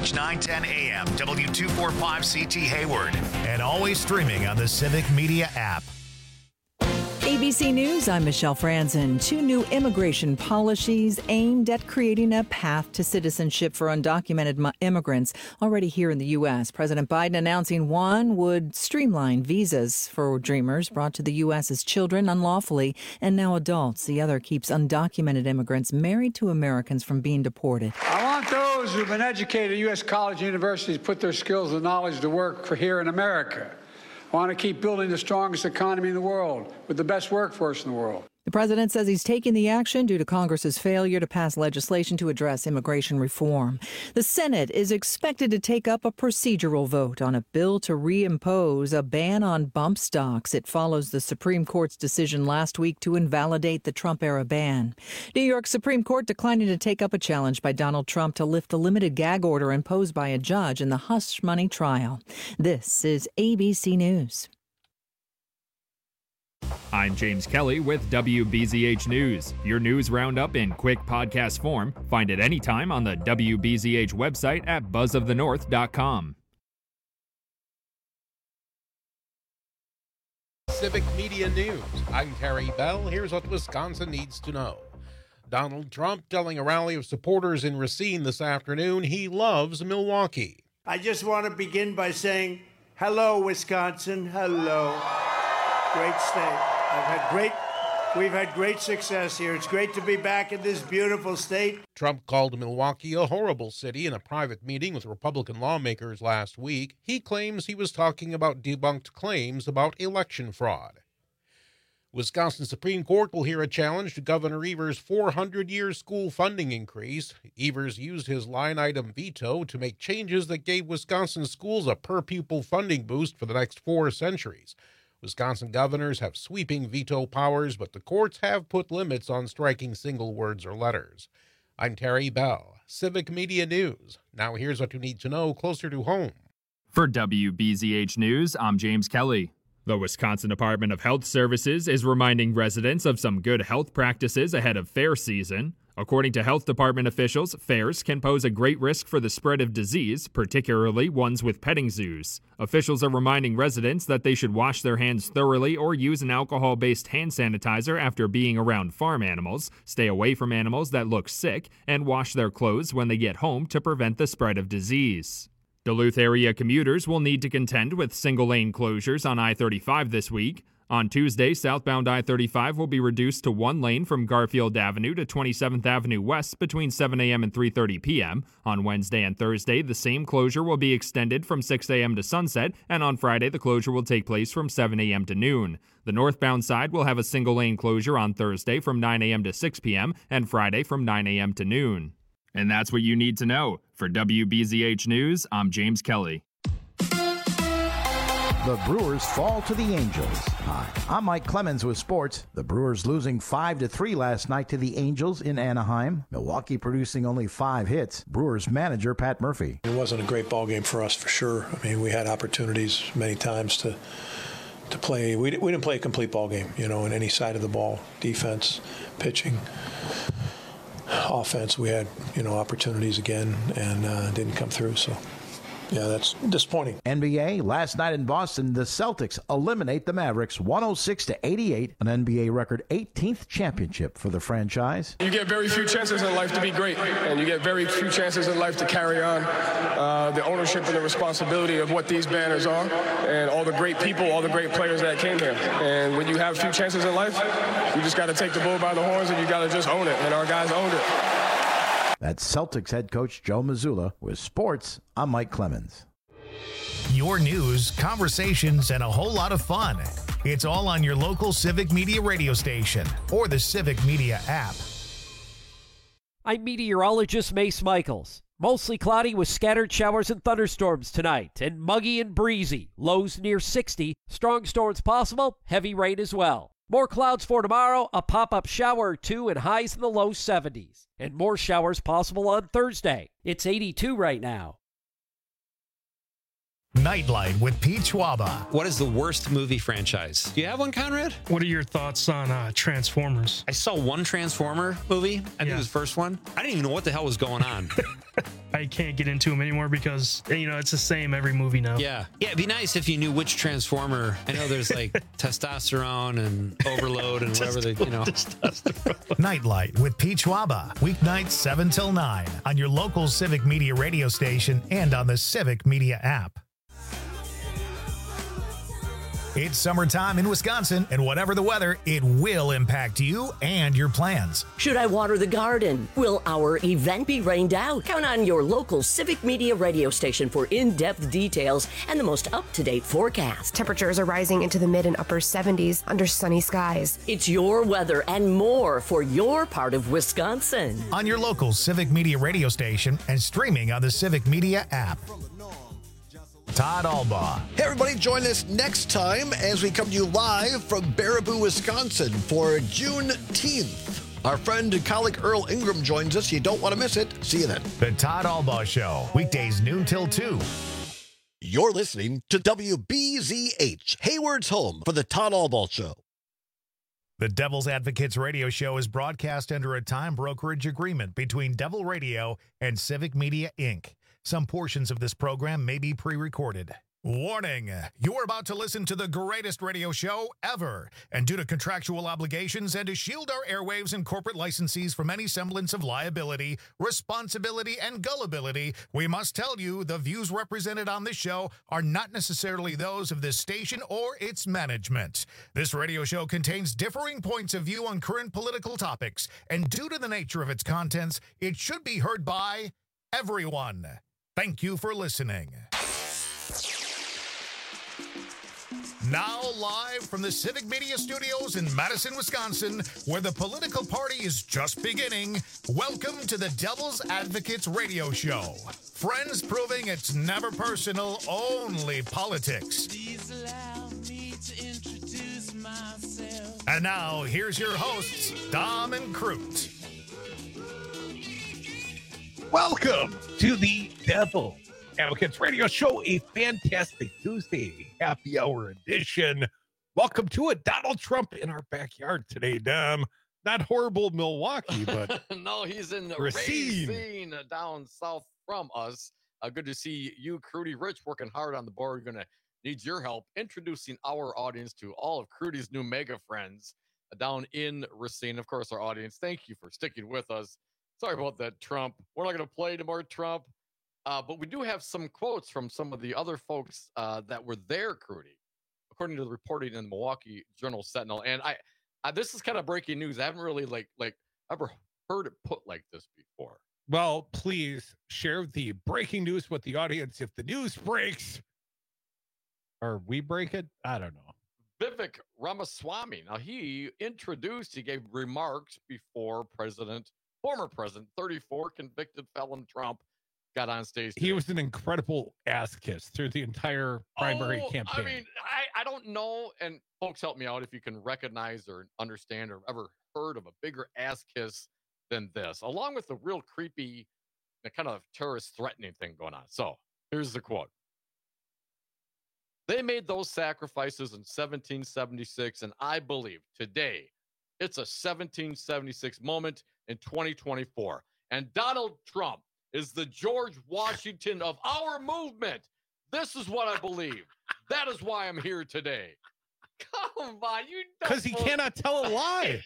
News 910 AM, W245CT Hayward, and always streaming on the Civic Media app. ABC News, I'm Michelle Franzen. 2 new immigration policies aimed at creating a path to citizenship for undocumented immigrants already here in the U.S. President Biden announcing one would streamline visas for Dreamers brought to the U.S. as children unlawfully and now adults. The other keeps undocumented immigrants married to Americans from being deported. I want those who've been educated at U.S. college and universities put their skills and knowledge to work for here in America. I want to keep building the strongest economy in the world with the best workforce in the world. The president says he's taking the action due to Congress's failure to pass legislation to address immigration reform. The Senate is expected to take up a procedural vote on a bill to reimpose a ban on bump stocks. It follows the Supreme Court's decision last week to invalidate the Trump-era ban. New York Supreme Court declining to take up a challenge by Donald Trump to lift the limited gag order imposed by a judge in the hush money trial. This is ABC News. I'm James Kelly with WBZH News, your news roundup in quick podcast form. Find it anytime on the WBZH website at buzzofthenorth.com. Civic Media News. I'm Terry Bell. Here's what Wisconsin needs to know. Donald Trump telling a rally of supporters in Racine this afternoon he loves Milwaukee. I just want to begin by saying, hello, Wisconsin. Hello. Great state. We've had great success here. It's great to be back in this beautiful state. Trump called Milwaukee a horrible city in a private meeting with Republican lawmakers last week. He claims he was talking about debunked claims about election fraud. Wisconsin Supreme Court will hear a challenge to Governor Evers' 400-year school funding increase. Evers used his line-item veto to make changes that gave Wisconsin schools a per-pupil funding boost for the next 4 centuries. Wisconsin governors have sweeping veto powers, but the courts have put limits on striking single words or letters. I'm Terry Bell, Civic Media News. Now here's what you need to know closer to home. For WBZH News, I'm James Kelly. The Wisconsin Department of Health Services is reminding residents of some good health practices ahead of fair season. According to health department officials, fairs can pose a great risk for the spread of disease, particularly ones with petting zoos. Officials are reminding residents that they should wash their hands thoroughly or use an alcohol-based hand sanitizer after being around farm animals, stay away from animals that look sick, and wash their clothes when they get home to prevent the spread of disease. Duluth area commuters will need to contend with single-lane closures on I-35 this week. On Tuesday, southbound I-35 will be reduced to 1 lane from Garfield Avenue to 27th Avenue West between 7 a.m. and 3:30 p.m. On Wednesday and Thursday, the same closure will be extended from 6 a.m. to sunset, and on Friday, the closure will take place from 7 a.m. to noon. The northbound side will have a single-lane closure on Thursday from 9 a.m. to 6 p.m. and Friday from 9 a.m. to noon. And that's what you need to know. For WBZH News, I'm James Kelly. The Brewers fall to the Angels. Hi, I'm Mike Clemens with sports. The Brewers losing 5-3 last night to the Angels in Anaheim. Milwaukee producing only 5 hits. Brewers manager Pat Murphy. It wasn't a great ball game for us for sure. I mean, we had opportunities many times to play. We didn't play a complete ball game, in any side of the ball. Defense, pitching, offense. We had, opportunities again and didn't come through. So. Yeah, that's disappointing. NBA, last night in Boston, the Celtics eliminate the Mavericks 106-88, an NBA record 18th championship for the franchise. You get very few chances in life to be great, and you get very few chances in life to carry on the ownership and the responsibility of what these banners are, and all the great people, all the great players that came here. And when you have few chances in life, you just got to take the bull by the horns, and you got to just own it, and our guys owned it. That's Celtics head coach Joe Mazzulla. With sports, I'm Mike Clemens. Your news, conversations, and a whole lot of fun. It's all on your local Civic Media radio station or the Civic Media app. I'm meteorologist Mace Michaels. Mostly cloudy with scattered showers and thunderstorms tonight, and muggy and breezy. Lows near 60. Strong storms possible, heavy rain as well. More clouds for tomorrow, a pop-up shower or 2, and highs in the low 70s. And more showers possible on Thursday. It's 82 right now. Nightlight with Pete Schwaba. What is the worst movie franchise? Do you have one, Conrad? What are your thoughts on Transformers? I saw one Transformer movie. I think it was the first one. I didn't even know what the hell was going on. I can't get into them anymore because, it's the same every movie now. Yeah, it'd be nice if you knew which Transformer. I know there's like testosterone and overload and whatever Nightlight with Pete Schwaba. Weeknights 7 till 9 on your local Civic Media radio station and on the Civic Media app. It's summertime in Wisconsin, and whatever the weather, it will impact you and your plans. Should I water the garden? Will our event be rained out? Count on your local Civic Media radio station for in-depth details and the most up-to-date forecast. Temperatures are rising into the mid and upper 70s under sunny skies. It's your weather and more for your part of Wisconsin. On your local Civic Media radio station and streaming on the Civic Media app. Todd Albaugh. Hey, everybody, join us next time as we come to you live from Baraboo, Wisconsin for Juneteenth. Our friend and colleague Earl Ingram joins us. You don't want to miss it. See you then. The Todd Albaugh Show, weekdays noon till 2. You're listening to WBZH, Hayward's home for the Todd Albaugh Show. The Devil's Advocates radio show is broadcast under a time brokerage agreement between Devil Radio and Civic Media, Inc. Some portions of this program may be pre-recorded. Warning, you are about to listen to the greatest radio show ever. And due to contractual obligations and to shield our airwaves and corporate licensees from any semblance of liability, responsibility, and gullibility, we must tell you the views represented on this show are not necessarily those of this station or its management. This radio show contains differing points of view on current political topics, and due to the nature of its contents, it should be heard by everyone. Thank you for listening. Now live from the Civic Media Studios in Madison, Wisconsin, where the political party is just beginning, welcome to the Devil's Advocates radio show. Friends proving it's never personal, only politics. Please allow me to introduce myself. And now, here's your hosts, Dom and Crute. Welcome to the Devil Advocates Radio Show, a fantastic Tuesday happy hour edition. Welcome to it. Donald Trump in our backyard today, Dom. Not horrible Milwaukee, but no, he's in Racine down south from us. Good to see you, Crudy Rich, working hard on the board. We're going to need your help introducing our audience to all of Crudy's new mega friends down in Racine. Of course, our audience, thank you for sticking with us. Sorry about that, Trump. We're not going to play anymore, Trump. But we do have some quotes from some of the other folks that were there, Crudy, according to the reporting in the Milwaukee Journal-Sentinel. And I this is kind of breaking news. I haven't really like ever heard it put like this before. Well, please share the breaking news with the audience. If the news breaks, or we break it, I don't know. Vivek Ramaswamy. Now, he gave remarks before former President, 34 convicted felon Trump, got on stage today. He was an incredible ass kiss through the entire primary campaign. I mean, I don't know, and folks help me out if you can recognize or understand or ever heard of a bigger ass kiss than this, along with the real creepy kind of terrorist threatening thing going on. So here's the quote. They made those sacrifices in 1776, and I believe today it's a 1776 moment in 2024. And Donald Trump is the George Washington of our movement. This is what I believe. That is why I'm here today. Come on, you know. Because he cannot tell a lie.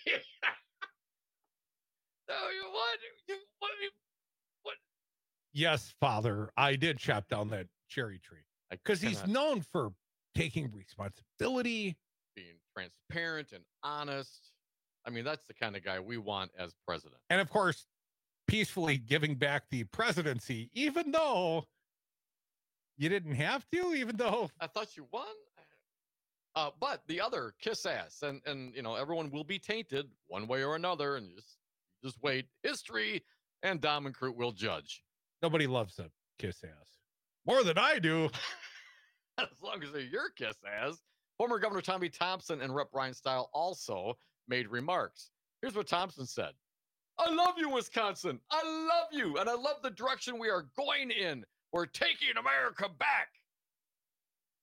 What? Yes, Father, I did chop down that cherry tree. Because he's known for taking responsibility, being transparent and honest. I mean, that's the kind of guy we want as president. And of course, peacefully giving back the presidency, even though you didn't have to, even though I thought you won. But the other kiss ass, and you know, everyone will be tainted one way or another, and just wait. History and Dom and Crute will judge. Nobody loves a kiss ass more than I do. As long as they're your kiss ass. Former Governor Tommy Thompson and Rep. Brian Stile also made remarks. Here's what Thompson said. I love you, Wisconsin. I love you. And I love the direction we are going in. We're taking America back.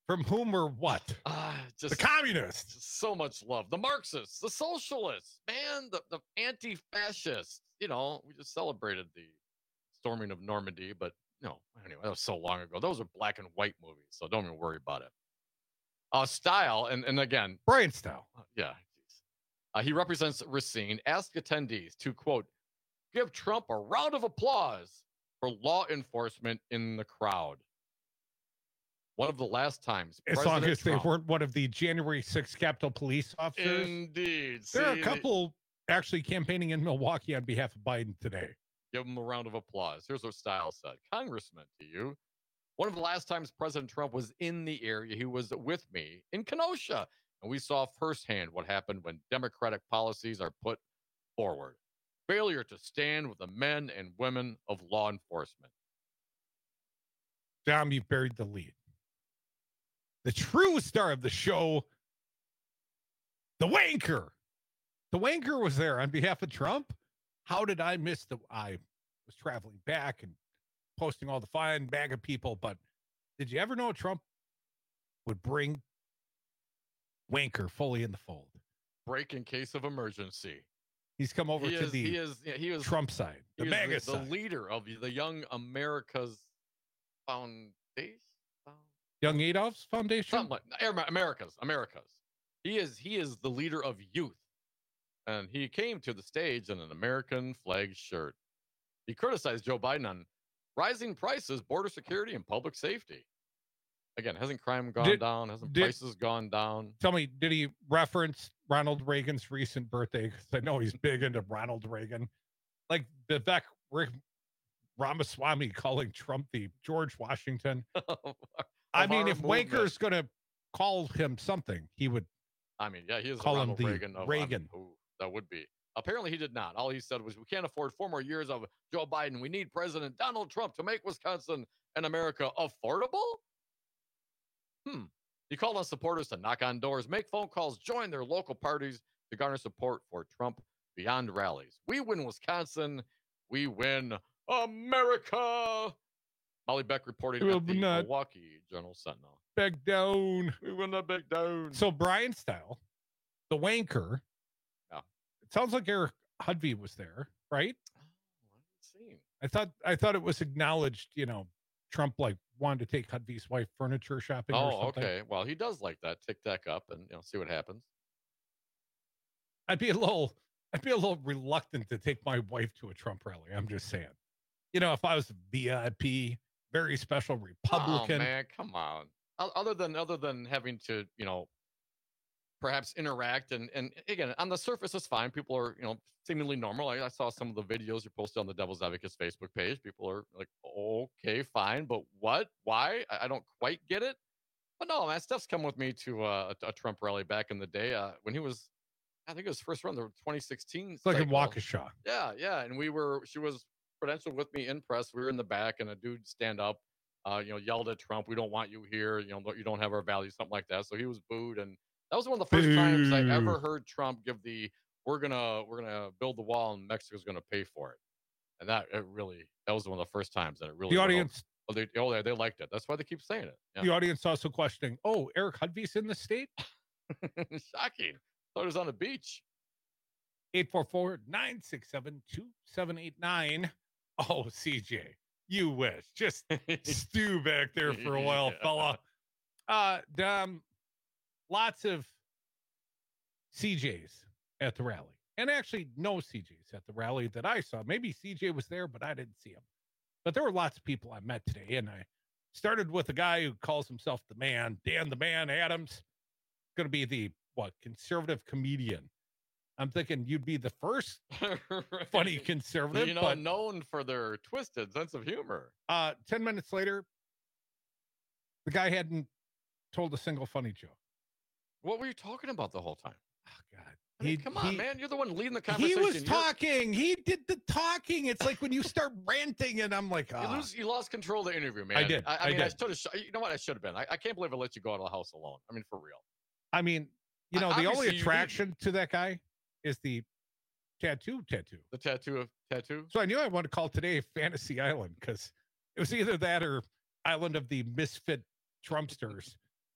From whom or what? Just the communists. Just so much love. The Marxists, the socialists, man, the anti-fascists. You know, we just celebrated the storming of Normandy, but no, anyway, that was so long ago. Those are black and white movies, so don't even worry about it. Style, and again, Brian Style. Yeah. He represents Racine. Asked attendees to, quote, give Trump a round of applause for law enforcement in the crowd. One of the last times. As long as they weren't one of the January 6th Capitol Police officers. Indeed. There are a couple actually campaigning in Milwaukee on behalf of Biden today. Give them a round of applause. Here's what Style said. Congressman, to you. One of the last times President Trump was in the area, he was with me in Kenosha. And we saw firsthand what happened when Democratic policies are put forward. Failure to stand with the men and women of law enforcement. Dom, you buried the lead. The true star of the show, the wanker. The wanker was there on behalf of Trump. How did I miss I was traveling back and posting all the fine bag of people, but did you ever know Trump would bring wanker fully in the fold? Break in case of emergency. He's come over to the Trump side, the MAGA side. The leader of the Young America's Foundation. Young Adolph's Foundation? Something like America's. He is the leader of youth. And he came to the stage in an American flag shirt. He criticized Joe Biden on rising prices, border security, and public safety. Again, hasn't crime gone down? Hasn't prices gone down? Tell me, did he reference Ronald Reagan's recent birthday? Because I know he's big into Ronald Reagan. Like Vivek Ramaswamy calling Trump the George Washington. I mean, if Wanker's going to call him something, he would. I mean, yeah, he is call Ronald him the Reagan. Reagan. That would be. Apparently, he did not. All he said was, we can't afford 4 more years of Joe Biden. We need President Donald Trump to make Wisconsin and America affordable. He called on supporters to knock on doors, make phone calls, join their local parties to garner support for Trump beyond rallies. We win Wisconsin. We win America. Molly Beck reporting at the Milwaukee Journal-Sentinel. Back down. We will not back down. So Brian Style, the wanker. Yeah. It sounds like Eric Hudvey was there, right? Seen. I thought it was acknowledged, Trump wanted to take Hudvey's wife furniture shopping or something. Okay. Well, he does like that. Tick tack up and see what happens. I'd be a little reluctant to take my wife to a Trump rally. I'm just saying. If I was a VIP, very special Republican. Oh man, come on. Other than having to, perhaps interact and again, on the surface it's fine. People are, seemingly normal. I saw some of the videos you posted on the Devil's Advocates Facebook page. People are like, okay, fine, but what? Why? I don't quite get it. But no, man, Steph's come with me to a Trump rally back in the day when he was, I think it was first run, the 2016. It's like in Waukesha. Yeah, and she was credentialed with me in press. We were in the back, and a dude stand up, yelled at Trump, "We don't want you here. You don't have our values," something like that. So he was booed, and that was one of the first times I ever heard Trump give the "we're gonna build the wall and Mexico's gonna pay for it," and that was one of the first times that it really. The audience, they liked it. That's why they keep saying it. Yeah. The audience also questioning, Eric Hudvey's in the state. Shocking. Thought he was on the beach. 844-967-2789. Oh, CJ, you wish. Just stew back there for a while, fella. Lots of CJs at the rally. And actually, no CJs at the rally that I saw. Maybe CJ was there, but I didn't see him. But there were lots of people I met today. And I started with a guy who calls himself the man, Dan the Man Adams. Going to be the, conservative comedian. I'm thinking you'd be the first funny conservative. But known for their twisted sense of humor. 10 minutes later, the guy hadn't told a single funny joke. What were you talking about the whole time? Oh, God. Come on, man. You're the one leading the conversation. He was talking. He did the talking. It's like when you start ranting and I'm like, You lost control of the interview, man. I did. I mean, I should have. You know what? I should have been. I can't believe I let you go out of the house alone. I mean, for real. I mean, the only attraction to that guy is the tattoo. The tattoo. So I knew I wanted to call today Fantasy Island because it was either that or Island of the Misfit Trumpsters.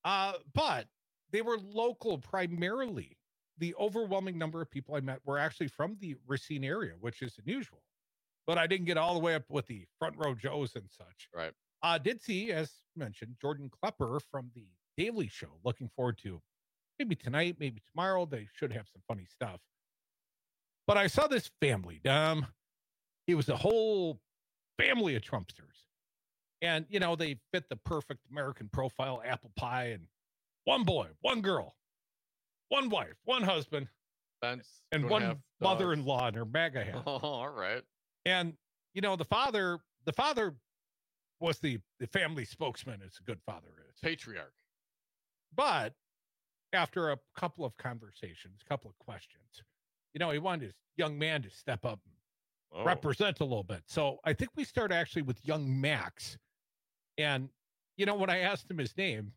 But they were local primarily. The overwhelming number of people I met were actually from the Racine area, which is unusual. But I didn't get all the way up with the front row Joes and such. Right. Did see, as mentioned, Jordan Klepper from the Daily Show. Looking forward to maybe tonight, maybe tomorrow. They should have some funny stuff. But I saw this family. It was a whole family of Trumpsters. And, you know, they fit the perfect American profile, apple pie, and one boy, one girl, one wife, one husband, and one mother-in-law in her MAGA hat. Oh, all right. And, you know, the father was the family spokesman, as a good father is. Patriarch. But after a couple of conversations, a couple of questions, you know, he wanted his young man to step up and represent a little bit. So I think we start actually with young Max. And, you know, when I asked him his name,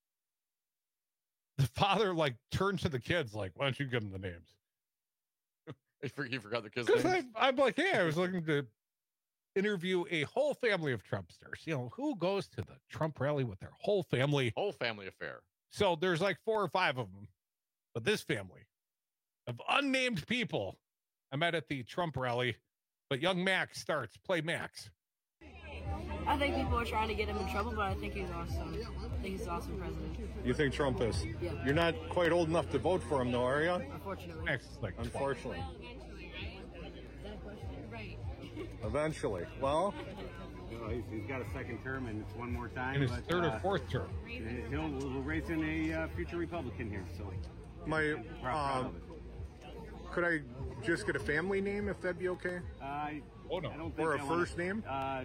the father, like, turned to the kids, like, why don't you give them the names? You forgot the kids' names? Because I'm like, hey, I was looking to interview a whole family of Trumpsters. You know, who goes to the Trump rally with their whole family? Whole family affair. So there's like 4 or 5 of them. But this family of unnamed people I met at the Trump rally. But young Max starts. Play Max. I think people are trying to get him in trouble, but I think he's awesome. I think he's an awesome president. You think Trump is? Yeah. You're not quite old enough to vote for him, though, are you? Unfortunately. Max is like unfortunately. Right. Eventually. Well, he's got a second term, and it's one more time. In his third or fourth term. We'll raise in a future Republican here. So, could I just get a family name, if that'd be okay? I don't think or a first name?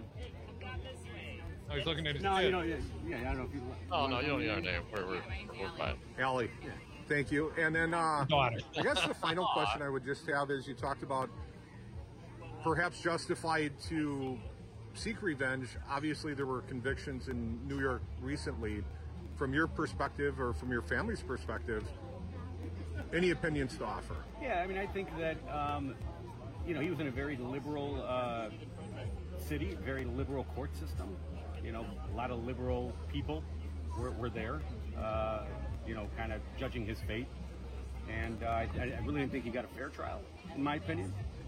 He's looking at his no, kid. you know, yeah, I don't know if you. Oh no, you don't need our name. We're fine. Allie. Yeah. Thank you. And then I Daughter. guess the final question I would just have is, you talked about perhaps justified to seek revenge. Obviously, there were convictions in New York recently. From your perspective, or from your family's perspective, any opinions to offer? Yeah, I mean, I think that he was in a very liberal city, very liberal court system. You know, a lot of liberal people were there, kind of judging his fate. And I really didn't think he got a fair trial, in my opinion.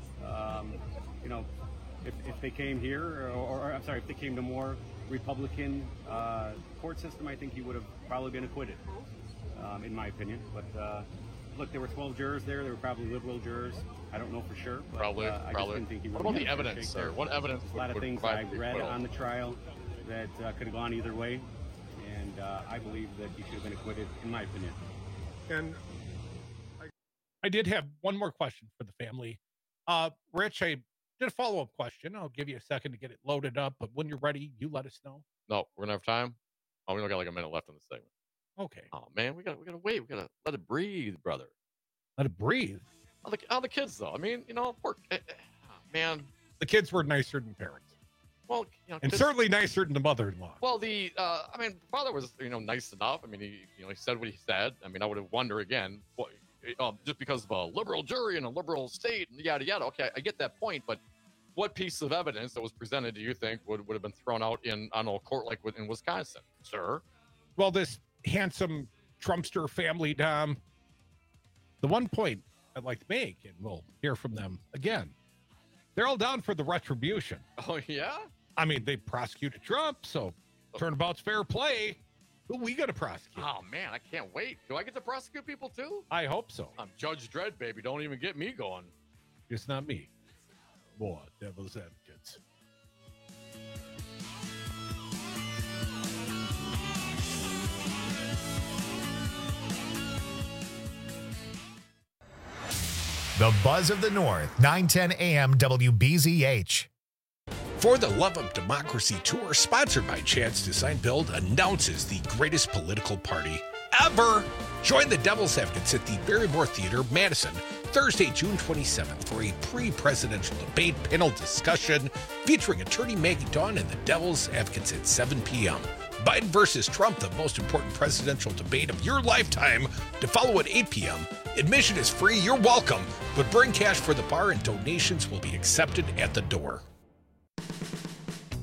If they came here, or I'm sorry, if they came to more Republican court system, I think he would have probably been acquitted, in my opinion. But look, there were 12 jurors there. There were probably liberal jurors. I don't know for sure. But, probably. I just didn't think he would. What about the evidence, sir? What evidence? There's a lot of things I read on the trial that could have gone either way, and I believe that he should have been acquitted, in my opinion. And I did have one more question for the family. Rich, I did a follow-up question. I'll give you a second to get it loaded up, but when you're ready, you let us know. No, we're gonna have time. Oh, we only got like a minute left in the segment. Okay. Oh man, we gotta wait. We gotta let it breathe, brother. Let it breathe. How the kids though? I mean, man. The kids were nicer than parents. Well, and certainly nicer than the mother-in-law. Well, the father was nice enough. I mean, he said what he said. I mean, I would wonder again, just because of a liberal jury and a liberal state and yada yada. Okay, I get that point, but what piece of evidence that was presented do you think would have been thrown out on a court like in Wisconsin, sir? Well, this handsome Trumpster family, Dom. The one point I'd like to make, and we'll hear from them again, they're all down for the retribution. Oh, yeah? I mean, they prosecuted Trump, so turnabout's fair play. Who we got to prosecute? Oh, man, I can't wait. Do I get to prosecute people, too? I hope so. I'm Judge Dredd, baby. Don't even get me going. It's not me. More devil's advocates. The Buzz of the North, 910 AM WBZH. For the Love of Democracy Tour, sponsored by Chance Design Build, announces the greatest political party ever. Join the Devil's Advocates at the Barrymore Theater, Madison, Thursday, June 27th for a pre-presidential debate panel discussion featuring attorney Maggie Dawn and the Devil's Advocates at 7 p.m. Biden versus Trump, the most important presidential debate of your lifetime, to follow at 8 p.m. Admission is free, you're welcome, but bring cash for the bar and donations will be accepted at the door.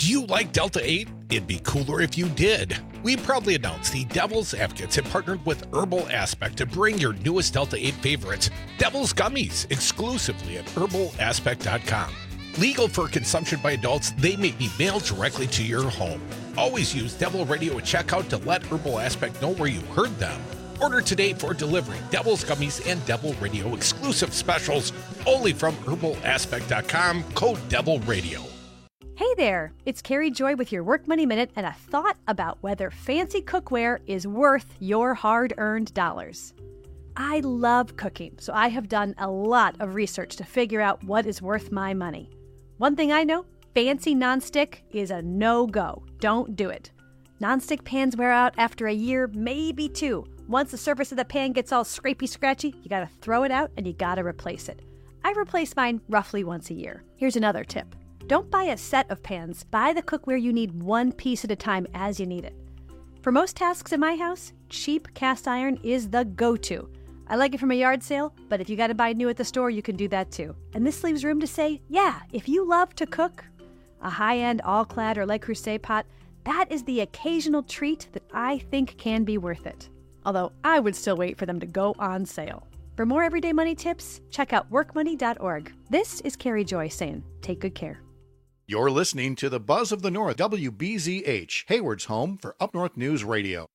Do you like Delta 8? It'd be cooler if you did. We proudly announce the Devil's Advocates have partnered with Herbal Aspect to bring your newest Delta 8 favorites, Devil's Gummies, exclusively at herbalaspect.com. Legal for consumption by adults, they may be mailed directly to your home. Always use Devil Radio at checkout to let Herbal Aspect know where you heard them. Order today for delivery. Devil's Gummies and Devil Radio exclusive specials only from herbalaspect.com, code Devil Radio. Hey there, it's Carrie Joy with your Work Money Minute and a thought about whether fancy cookware is worth your hard-earned dollars. I love cooking, so I have done a lot of research to figure out what is worth my money. One thing I know, fancy nonstick is a no-go. Don't do it. Nonstick pans wear out after a year, maybe two. Once the surface of the pan gets all scrapey-scratchy, you gotta throw it out and you gotta replace it. I replace mine roughly once a year. Here's another tip. Don't buy a set of pans. Buy the cookware you need one piece at a time as you need it. For most tasks in my house, cheap cast iron is the go-to. I like it from a yard sale, but if you gotta buy new at the store, you can do that too. And this leaves room to say, yeah, if you love to cook, a high-end all-clad or Le Creuset pot, that is the occasional treat that I think can be worth it. Although I would still wait for them to go on sale. For more everyday money tips, check out workmoney.org. This is Carrie Joy saying, take good care. You're listening to the Buzz of the North, WBZH, Hayward's home for Up North News Radio.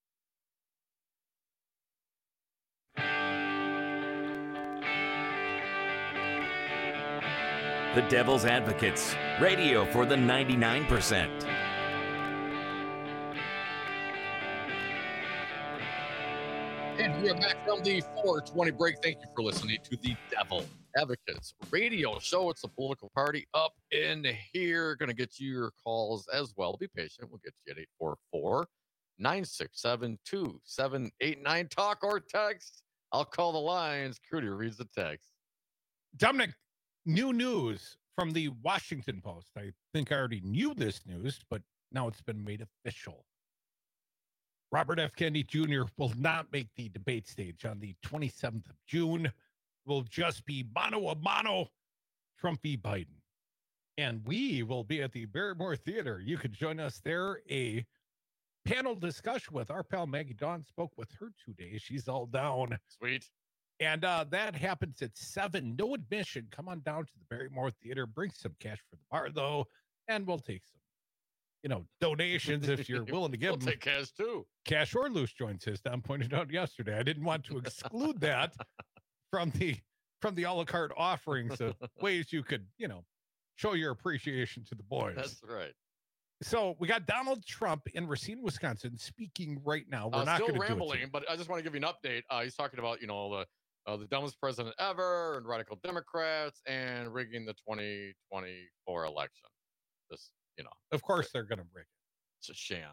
The Devil's Advocates, radio for the 99%. And we are back from the 420 break. Thank you for listening to the Devil Advocates radio show. It's a political party up in here. Going to get you your calls as well. Be patient. We'll get you at 844-967-2789. Talk or text. I'll call the lines. Crudy reads the text. Dominic, new news from the Washington Post. I think I already knew this news, but now it's been made official. Robert F. Kennedy Jr. will not make the debate stage on the 27th of June. It will just be mano a mano, Trump v. Biden. And we will be at the Barrymore Theater. You could join us there. A panel discussion with our pal Maggie Dawn. Spoke with her 2 days. She's all down. Sweet. And that happens at 7. No admission. Come on down to the Barrymore Theater. Bring some cash for the bar, though, and we'll take some, donations if you're willing to give we'll them. Take cash, too. Cash or loose joints, as Don pointed out yesterday. I didn't want to exclude that from the a la carte offerings of ways you could, show your appreciation to the boys. That's right. So we got Donald Trump in Racine, Wisconsin, speaking right now. We're not going to rambling, but I just want to give you an update. He's talking about, the dumbest president ever and radical Democrats and rigging the 2024 election. Of course they're going to rig it. It's a sham.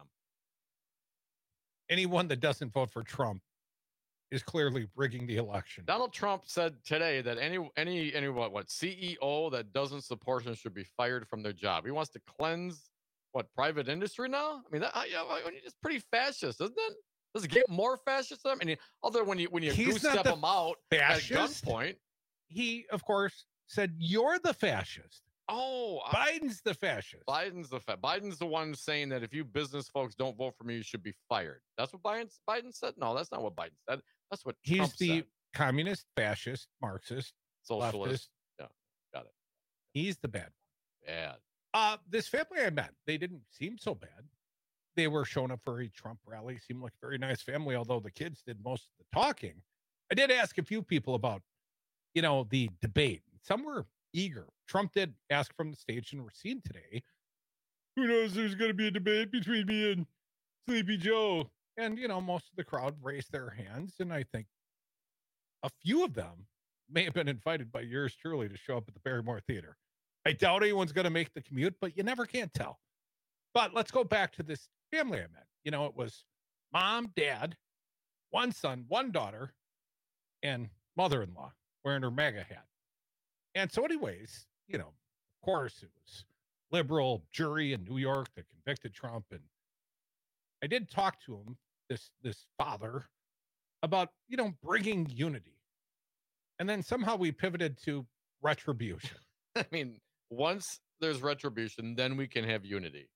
Anyone that doesn't vote for Trump is clearly rigging the election. Donald Trump said today that any CEO that doesn't support him should be fired from their job. He wants to cleanse private industry now? I mean, it's pretty fascist, isn't it? Does it get more fascist? I mean, other when you goose step him out fascist. At gunpoint. He, of course, said you're the fascist. Oh, Biden's the fascist. Biden's the one saying that if you business folks don't vote for me, you should be fired. That's what Biden said. No, that's not what Biden said. That's what Trump the said. Communist, fascist, Marxist, socialist. Leftist. Yeah, got it. He's the bad one. Bad. This family I met, they didn't seem so bad. They were showing up for a Trump rally. Seemed like a very nice family, although the kids did most of the talking. I did ask a few people about, the debate. Some were eager. Trump did ask from the stage in Racine today, who knows there's going to be a debate between me and Sleepy Joe. And, most of the crowd raised their hands. And I think a few of them may have been invited by yours truly to show up at the Barrymore Theater. I doubt anyone's going to make the commute, but you never can tell. But let's go back to this family I met. It was mom, dad, one son, one daughter, and mother-in-law wearing her MAGA hat. And so anyways, of course it was liberal jury in New York that convicted Trump. And I did talk to him, this father, about, bringing unity. And then somehow we pivoted to retribution. I mean, once there's retribution, then we can have unity.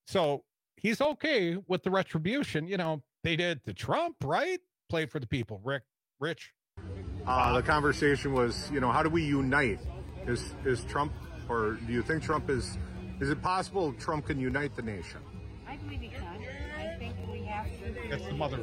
So he's okay with the retribution. You know, they did to Trump, right? Play for the people. Rich. The conversation was, you know, how do we unite? Is Trump, or do you think Trump is it possible Trump can unite the nation? I believe he can. I think we have to. That's the mother.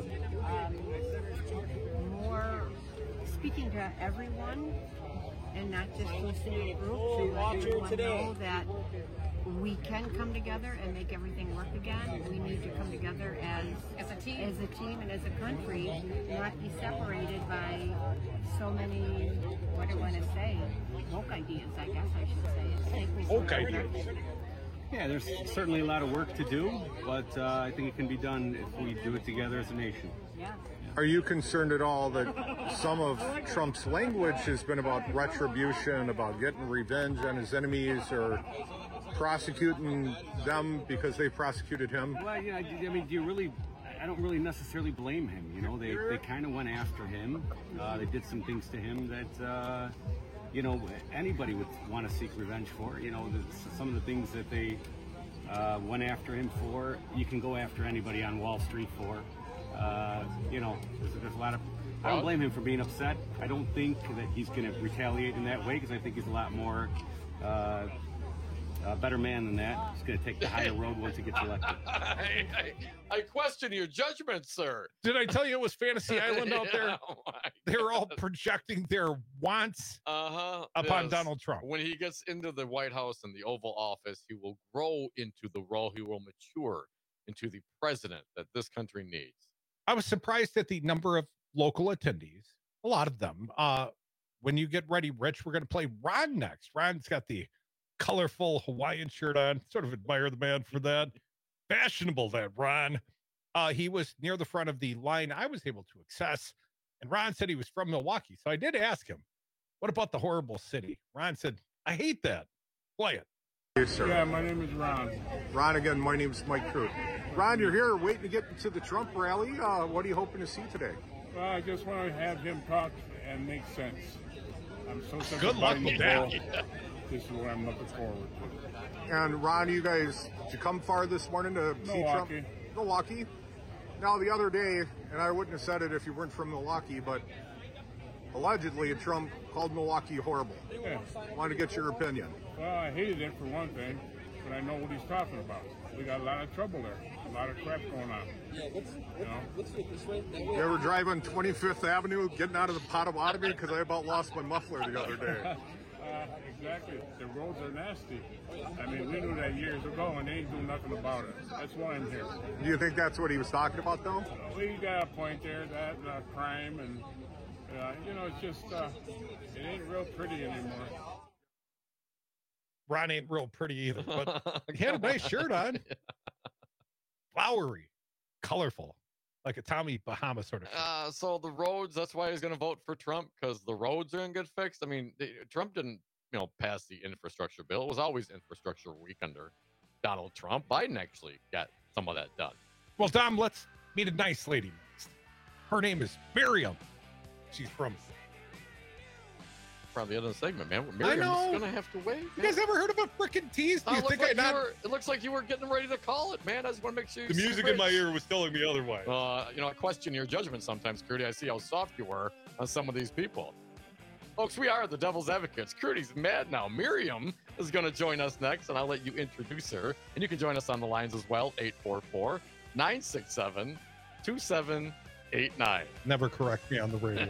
More speaking to everyone and not just to a single group, to let everyone know that we can come together and make everything work again. We need to come together as a team and as a country, not be separated by so many, what do I want to say, woke ideas, I guess I should say. Woke ideas. Yeah, there's certainly a lot of work to do, but I think it can be done if we do it together as a nation. Yeah. Are you concerned at all that some of Trump's language has been about retribution, about getting revenge on his enemies, or prosecuting them because they prosecuted him? Well, yeah, I mean, I don't really necessarily blame him. You know, they kind of went after him. They did some things to him that, you know, anybody would want to seek revenge for. You know, some of the things that they went after him for, you can go after anybody on Wall Street for. You know, there's a lot of... I don't blame him for being upset. I don't think that he's going to retaliate in that way, because I think he's a lot more better man than that. He's going to take the higher road once he gets elected. I question your judgment, sir. Did I tell you it was Fantasy Island out there? They were all projecting their wants upon Donald Trump. When he gets into the White House and the Oval Office, he will grow into the role. He will mature into the president that this country needs. I was surprised at the number of local attendees, a lot of them. When you get ready, Rich, we're going to play Ron next. Ron's got the colorful Hawaiian shirt on. Sort of admire the man for that. Fashionable, that Ron. He was near the front of the line I was able to access, and Ron said he was from Milwaukee. So I did ask him, what about the horrible city? Ron said, I hate that. Play it. Hey, sir. Yeah, my name is Ron. Ron again, my name is Mike Crute. Ron, you're here waiting to get into the Trump rally. What are you hoping to see today? Well, I just want to have him talk and make sense. I'm so sick Good of luck Biden with that. This is what I'm looking forward to. And Ron, you guys, did you come far this morning to see Trump? Milwaukee. Now, the other day, and I wouldn't have said it if you weren't from Milwaukee, but allegedly Trump called Milwaukee horrible. Yeah. Wanted to get your opinion. Well, I hated it for one thing, but I know what he's talking about. We got a lot of trouble there, a lot of crap going on. You ever drive on 25th Avenue getting out of the Potawatomi? Because I about lost my muffler the other day. Exactly. The roads are nasty. I mean, we knew that years ago, and they ain't doing nothing about it. That's why I'm here. Do you think that's what he was talking about, though? We got a point there, that crime, and, you know, it's just, it ain't real pretty anymore. Ron ain't real pretty either, but he had a nice shirt on. Flowery, colorful, like a Tommy Bahama sort of shirt. So the roads, that's why he's going to vote for Trump, because the roads are going to get fixed. I mean, Trump didn't, you know, pass the infrastructure bill. It was always infrastructure week under Donald Trump. Biden actually got some of that done. Well, Dom, let's meet a nice lady next. Her name is Miriam. She's from the end of the segment, man. Miriam's going to have to wait. You guys ever heard of a frickin' tease? Do you think It looks like you were getting ready to call it, man. I just want to make sure. The music in my ear was telling me otherwise. You know, I question your judgment sometimes, Crudy. I see how soft you were on some of these people. Folks, we are the Devil's Advocates. Crudy's mad now. Miriam is going to join us next, and I'll let you introduce her. And you can join us on the lines as well, 844-967-2789. Never correct me on the radio.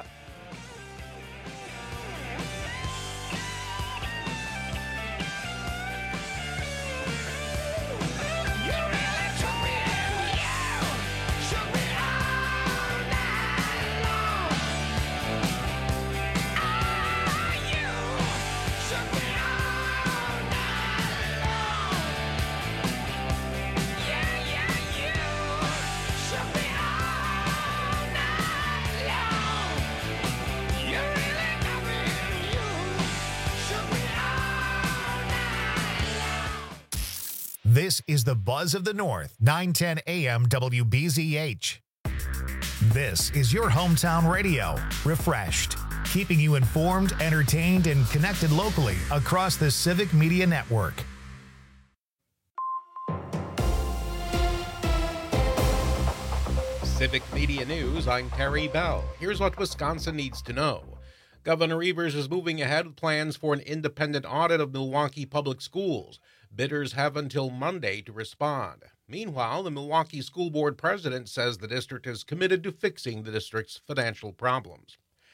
This is the Buzz of the North, 910 AM WBZH. This is your hometown radio, refreshed, keeping you informed, entertained, and connected locally across the Civic Media Network. Civic Media News, I'm Terry Bell. Here's what Wisconsin needs to know. Governor Evers is moving ahead with plans for an independent audit of Milwaukee public schools. Bidders have until Monday to respond. Meanwhile, the Milwaukee School Board president says the district is committed to fixing the district's financial problems.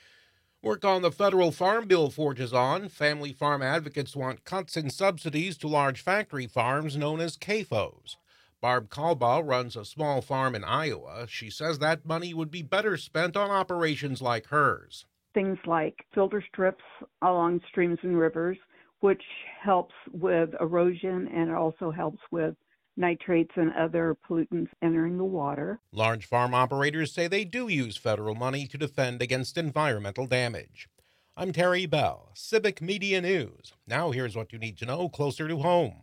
Work on the federal farm bill forges on. Family farm advocates want cuts in subsidies to large factory farms known as CAFOs. Barb Kalbaugh runs a small farm in Iowa. She says that money would be better spent on operations like hers. Things like filter strips along streams and rivers, which helps with erosion and it also helps with nitrates and other pollutants entering the water. Large farm operators say they do use federal money to defend against environmental damage. I'm Terry Bell, Civic Media News. Now here's what you need to know closer to home.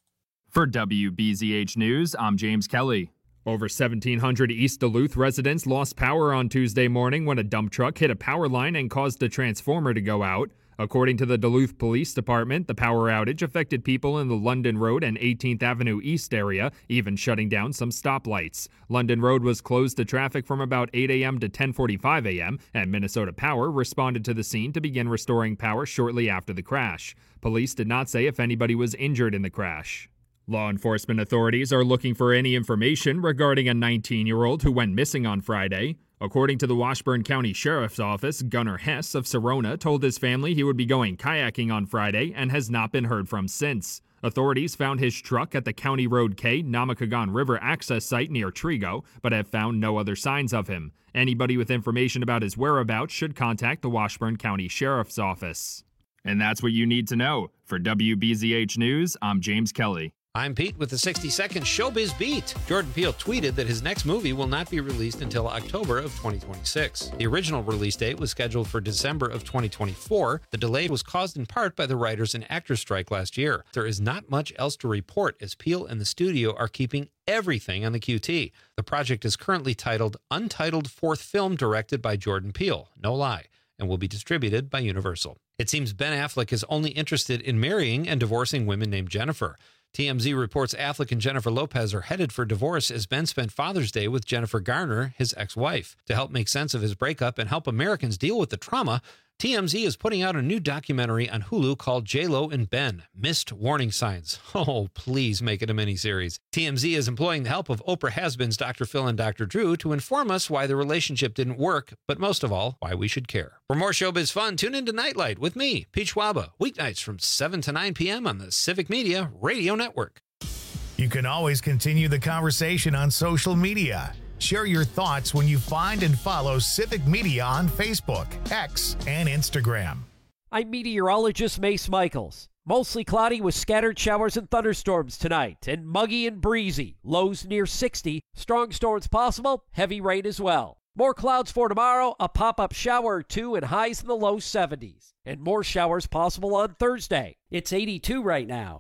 For WBZH News, I'm James Kelly. Over 1,700 East Duluth residents lost power on Tuesday morning when a dump truck hit a power line and caused a transformer to go out. According to the Duluth Police Department, the power outage affected people in the London Road and 18th Avenue East area, even shutting down some stoplights. London Road was closed to traffic from about 8 a.m. to 10:45 a.m., and Minnesota Power responded to the scene to begin restoring power shortly after the crash. Police did not say if anybody was injured in the crash. Law enforcement authorities are looking for any information regarding a 19-year-old who went missing on Friday. According to the Washburn County Sheriff's Office, Gunnar Hess of Serona told his family he would be going kayaking on Friday and has not been heard from since. Authorities found his truck at the County Road K Namakagon River access site near Trigo, but have found no other signs of him. Anybody with information about his whereabouts should contact the Washburn County Sheriff's Office. And that's what you need to know. For WBZH News, I'm James Kelly. I'm Pete with the 60-second Showbiz Beat. Jordan Peele tweeted that his next movie will not be released until October of 2026. The original release date was scheduled for December of 2024. The delay was caused in part by the writers and actors strike last year. There is not much else to report as Peele and the studio are keeping everything on the QT. The project is currently titled Untitled Fourth Film directed by Jordan Peele, no lie, and will be distributed by Universal. It seems Ben Affleck is only interested in marrying and divorcing women named Jennifer. TMZ reports Affleck and Jennifer Lopez are headed for divorce as Ben spent Father's Day with Jennifer Garner, his ex-wife. To help make sense of his breakup and help Americans deal with the trauma, TMZ is putting out a new documentary on Hulu called J-Lo and Ben, Missed Warning Signs. Oh, please make it a miniseries. TMZ is employing the help of Oprah Has-Beens Dr. Phil and Dr. Drew to inform us why the relationship didn't work, but most of all, why we should care. For more showbiz fun, tune into Nightlight with me, Pete Schwaba, weeknights from 7 to 9 p.m. on the Civic Media Radio Network. You can always continue the conversation on social media. Share your thoughts when you find and follow Civic Media on Facebook, X, and Instagram. I'm meteorologist Mace Michaels. Mostly cloudy with scattered showers and thunderstorms tonight, and muggy and breezy. Lows near 60. Strong storms possible, heavy rain as well. More clouds for tomorrow, a pop-up shower or two, and highs in the low 70s. And more showers possible on Thursday. It's 82 right now.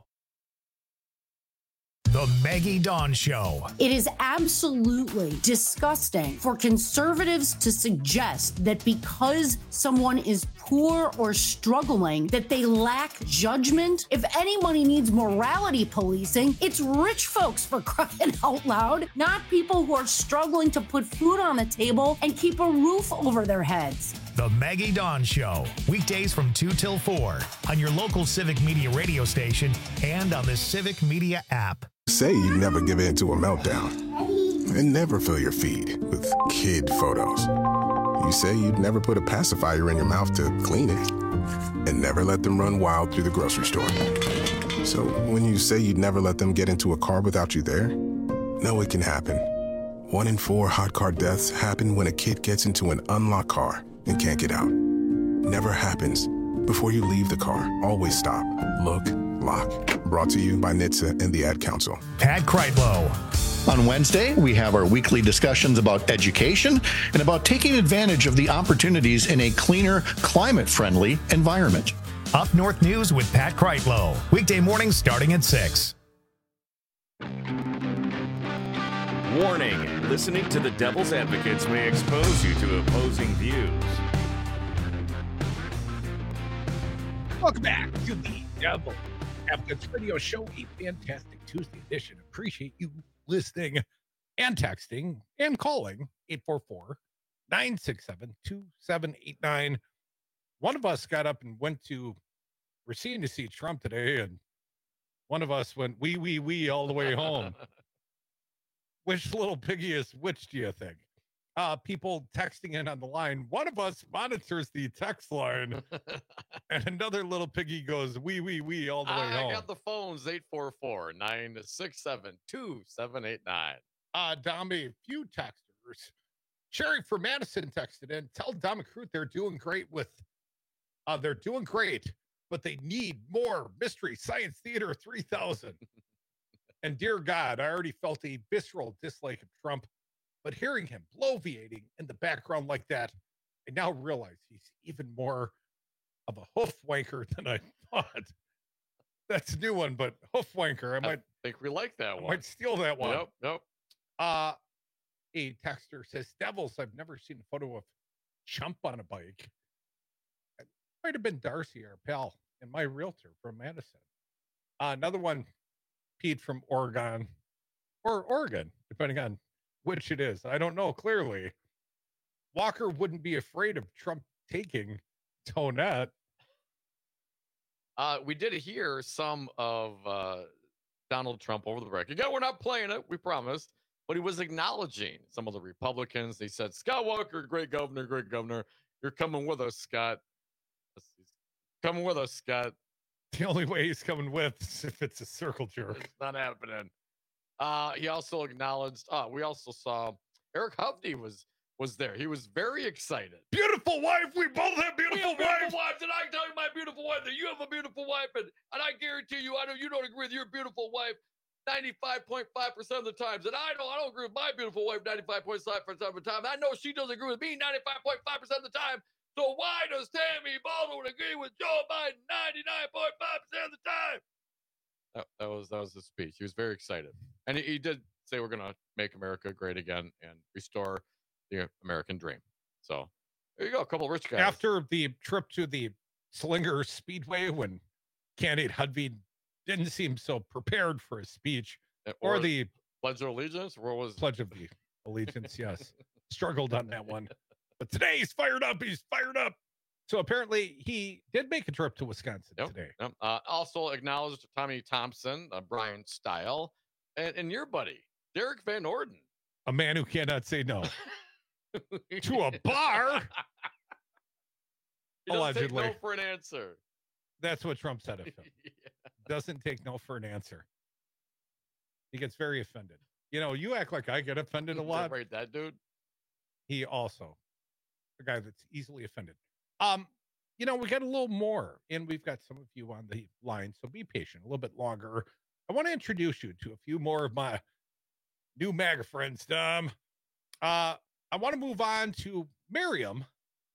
The Maggie Dawn Show. It is absolutely disgusting for conservatives to suggest that because someone is poor or struggling, that they lack judgment. If anybody needs morality policing, it's rich folks, for crying out loud, not people who are struggling to put food on the table and keep a roof over their heads. The Maggie Dawn Show, weekdays from 2 till 4 on your local Civic Media radio station and on the Civic Media app. Say you never give in to a meltdown and never fill your feed with kid photos. You say you'd never put a pacifier in your mouth to clean it and never let them run wild through the grocery store. So when you say you'd never let them get into a car without you there, know it can happen. 1 in 4 hot car deaths happen when a kid gets into an unlocked car and can't get out. Never happens. Before you leave the car, always stop, look, lock. Brought to you by NHTSA and the Ad Council. Pat Kreitlow. On Wednesday, we have our weekly discussions about education and about taking advantage of the opportunities in a cleaner, climate-friendly environment. Up North News with Pat Kreitlow. Weekday mornings starting at 6. Warning, listening to the Devil's Advocates may expose you to opposing views. Welcome back to the Devil Advocates Radio Show, a fantastic Tuesday edition. Appreciate you listening. and texting and calling 844-967-2789. One of us got up and went to Racine to see Trump today, and one of us went wee all the way home. Which little piggy is which, do you think? People texting in on the line. One of us monitors the text line, and another little piggy goes wee all the way home. I got the phones 844-967-2789. Dom, a few texters. Sherry from Madison texted in. Tell Dom McCroot they're doing great they're doing great, but they need more Mystery Science Theater 3000. And dear God, I already felt a visceral dislike of Trump, but hearing him bloviating in the background like that, I now realize he's even more of a hoof wanker than I thought. That's a new one, but hoof wanker. I think we like that one. I might steal that one. Yep. A texter says, Devils, I've never seen a photo of Chump on a bike. It might have been Darcy, our pal, and my realtor from Madison. Another one, Pete from Oregon, or Oregon, depending on which it is. I don't know clearly. Walker wouldn't be afraid of Trump taking Tonette. We did hear some of Donald Trump over the record. Again, we're not playing it, we promised. But he was acknowledging some of the Republicans. He said, Scott Walker, great governor. You're coming with us, Scott. He's coming with us, Scott. The only way he's coming with is if it's a circle jerk. It's not happening. He also acknowledged, we also saw Eric Hovde was there. He was very excited. Beautiful wife. We both have beautiful wives. And I tell you my beautiful wife that you have a beautiful wife. And I guarantee you, I know you don't agree with your beautiful wife 95.5% of the times. And I don't agree with my beautiful wife 95.5% of the time. I know she doesn't agree with me 95.5% of the time. So why does Tammy Baldwin agree with Joe Biden 99.5% of the time? That was his speech. He was very excited. And he did say we're going to make America great again and restore the American dream. So there you go. A couple of rich guys. After the trip to the Slinger Speedway, when candidate Hudvey didn't seem so prepared for his speech, or the Pledge of Allegiance, or what was Pledge of the Allegiance? Yes, struggled on that one, but today he's fired up. So apparently he did make a trip to Wisconsin today. Yep. Also acknowledged Tommy Thompson, Brian Stile, and your buddy Derek Van Orden, a man who cannot say no to a bar. Allegedly, take no for an answer. That's what Trump said of him. Yeah. Doesn't take no for an answer. He gets very offended. You know, you act like I get offended a lot. Right, that dude. He also, a guy that's easily offended. You know, we got a little more, and we've got some of you on the line, so be patient a little bit longer. I want to introduce you to a few more of my new MAGA friends, Dom. I want to move on to Miriam